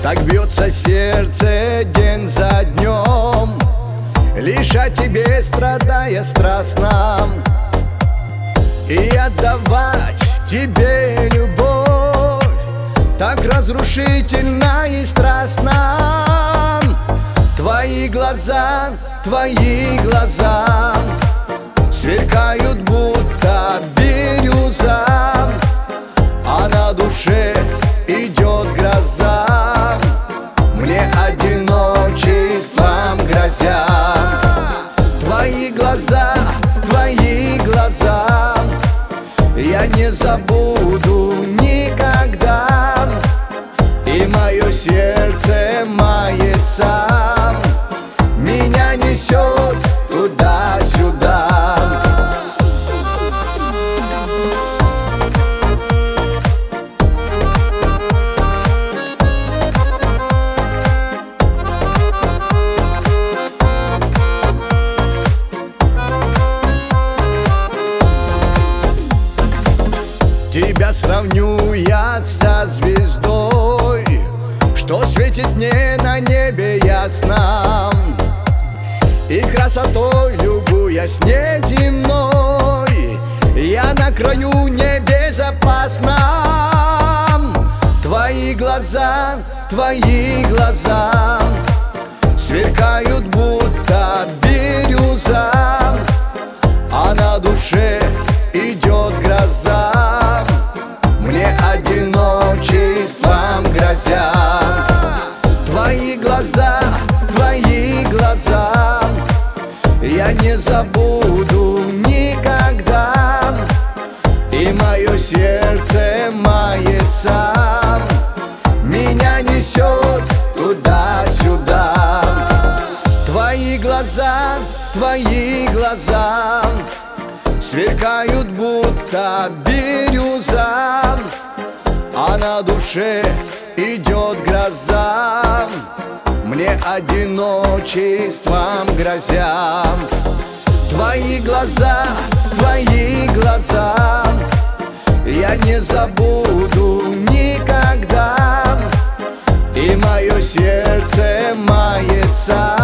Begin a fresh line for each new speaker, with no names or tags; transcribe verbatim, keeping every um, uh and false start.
Так бьется сердце день за днем, лишь о тебе страдая страстно, и отдавать тебе любовь так разрушительно и страстно. Твои глаза, твои глаза сверкают, будто бирюза, а на душе идет гроза, мне одиночеством грозя. Твои глаза, твои глаза я не забуду никогда, и мое сердце мается, меня несет туда-сюда. Тебя сравню я со звездой, что светит мне на небе ясном, и красотой любуясь неземной, я на краю небезопасном. Твои глаза, твои глаза сверкают, будто бирюза, а на душе идет гроза, мне одиночеством грозя. Твои глаза, твои глаза я не забуду никогда, и мое сердце мается, меня несет туда-сюда. Твои глаза, твои глаза сверкают, будто бирюза, а на душе идет гроза, мне одиночеством грозя. Твои глаза, твои глаза я не забуду никогда, и мое сердце мается,